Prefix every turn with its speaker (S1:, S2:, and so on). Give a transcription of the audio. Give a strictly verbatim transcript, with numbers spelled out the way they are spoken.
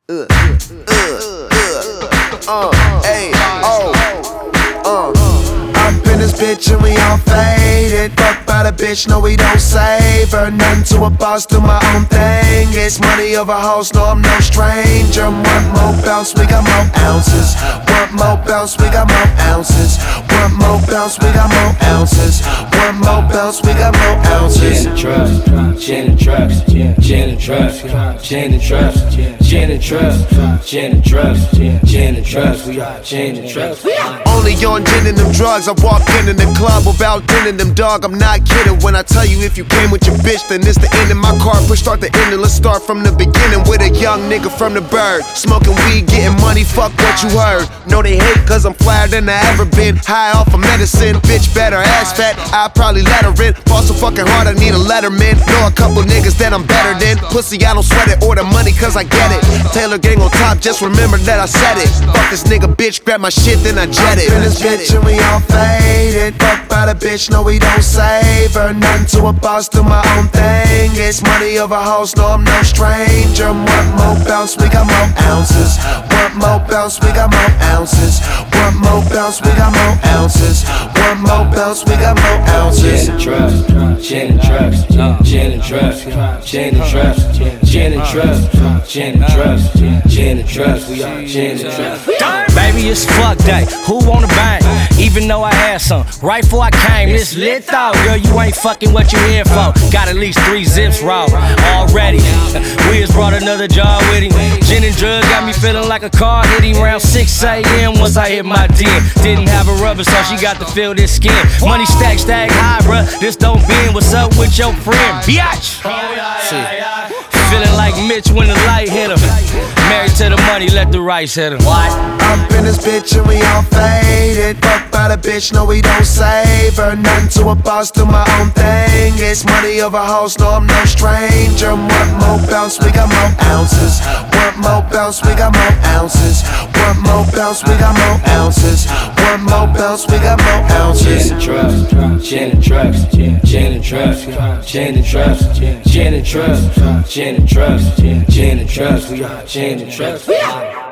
S1: Uh, uh, uh, uh, hey, oh, uh. Up in this bitch and we all faded. Fuck by the bitch, no we don't save her. Nothing to a boss, do my own thing. It's money over hoes, no I'm no stranger. One more bounce, we got more ounces. One more bounce, we got more ounces. One more bounce, we got more ounces. One more bounce, we got more ounces.
S2: Gin and trust, gin and trust, gin and trust, gin and trust, gin and trust, gin and trust, gin and trust, we are gin and trust.
S1: Only on gin and them drugs, I walk in in the club without gin and them dog. I'm not kidding when I tell you if you came with your bitch, then it's the end of my car. Push start the ending, let's start from the beginning with a young nigga from the bird. Smoking weed, getting money, fuck what you heard. No they hate cause I'm flyer than I ever been. High off of medicine, bitch better ass fat, I probably let her in. Fall so fucking hard I need a letterman. Know a couple niggas that I'm better than. Pussy I don't sweat it or the money cause I get it. Taylor gang on top, just remember that I said it. Fuck this nigga bitch, grab my shit then I jet it. In this bitch and we all faded. Fuck by the bitch, no we don't save her. Nothing to a boss, do my own thing. It's money over hoes, no I'm no stranger. One more bounce, we got more ounces. One more bounce, we got more ounces. One more bounce, we got more ounces. One more bounce, we got more ounces.
S2: Gin and trust, gin and trust, gin and trust, gin and trust, gin and trust, gin and trust, gin and trust, we are gin and trust.
S3: Baby, it's fuck day. Who wanna bang? Even though I had some right before I came, this lit though. Girl, you ain't fucking what you here for. Got at least three zips raw already. Wiz brought another jar with him. Gin and drug got me feeling like a car hitting around six A M once I hit my den. Didn't have a rubber, so she got to feel this skin. Money stack, stack high, bruh. This don't bend. What's up with your friend? Biatch! Feeling like Mitch when the light hit him. Married to the money, let the rice hit him. What?
S1: Up in this bitch and we all faded. Fuck by the bitch, no we don't save her. Nothing to a boss, do my own thing. It's money over hoes, no I'm no stranger. One more bounce, we got more ounces. One more bounce, we got more ounces. One more bounce, we got more ounces. One more bounce, we got more ounces.
S2: Gin and trust, gin and trust, gin and trust, gin and trust, gin and trust, gin and trust, gin and trust, we are gin and trust.